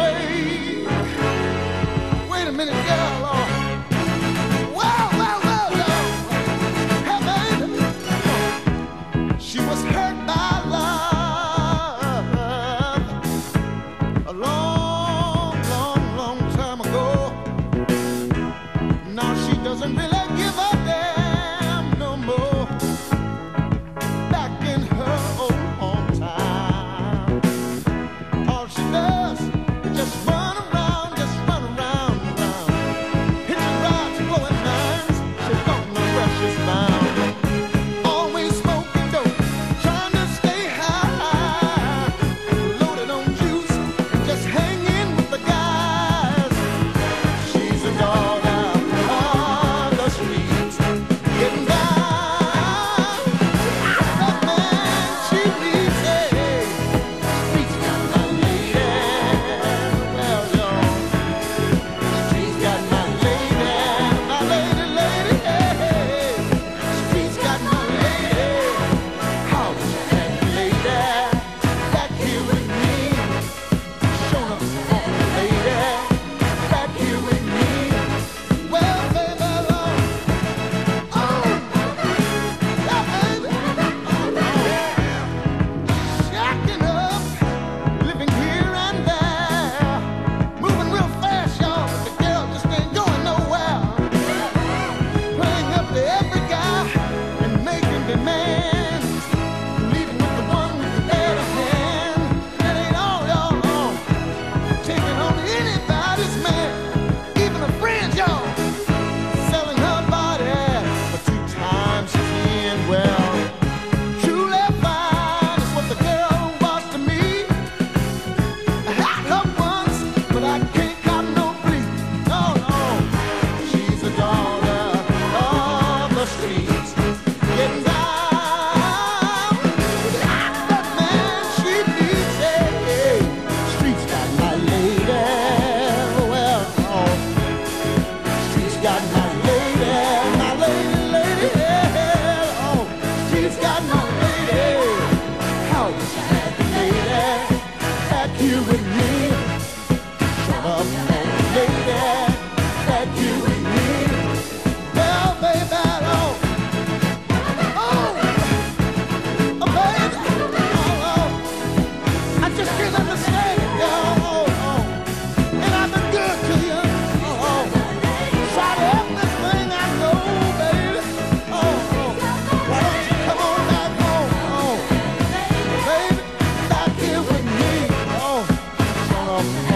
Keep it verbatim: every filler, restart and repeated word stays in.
babe. Wait a minute, girl. Oh. Well, well, well, well. Hey, baby. She was hurt by love a long, long, long time ago. Now she doesn't really give a damn no more. Back in her old hometown, all she does is just run around, just run around, around, hitching rides, blowing nines. She don't know where she's bound. Always smoking dope, trying to stay high, loaded on juice, just hanging with the guys. She's a dog out on the streets, getting down. That man she needs, hey, streets got my lady. Well, y'all, streets got my lady, my lady, lady, hey. Streets got my lady. How was you had the lady back here with me? Showing up on the lady back here with me. Well, baby, Lord, oh, yeah, baby, shacking up, living here and there, moving real fast, y'all, but the girl just ain't going nowhere. Playing up to every guy and making demands, leaving with the one with the better hand. That ain't all, y'all. Taking on anybody's man, even a friend, y'all. Selling her body for two times ten. Well, truly fine is what the girl was to me. I had her once, but I can't cop no plea. No, no, she's a daughter of the streets, getting down. That man she needs, hey, streets got my lady. Well, oh, streets got my lady, my lady, lady, yeah. Oh, streets got my lady. How wish I had the lady back here with me. Shut up, oh, lady, back here with me. Well, baby, oh, oh, oh, baby, oh, oh, I just can't understand it, girl. Oh, oh, and I've been good to you. Oh, oh, tried everything I know, baby. Oh, oh, why don't you come on back home? Oh, baby, back here with me. Oh, shut up.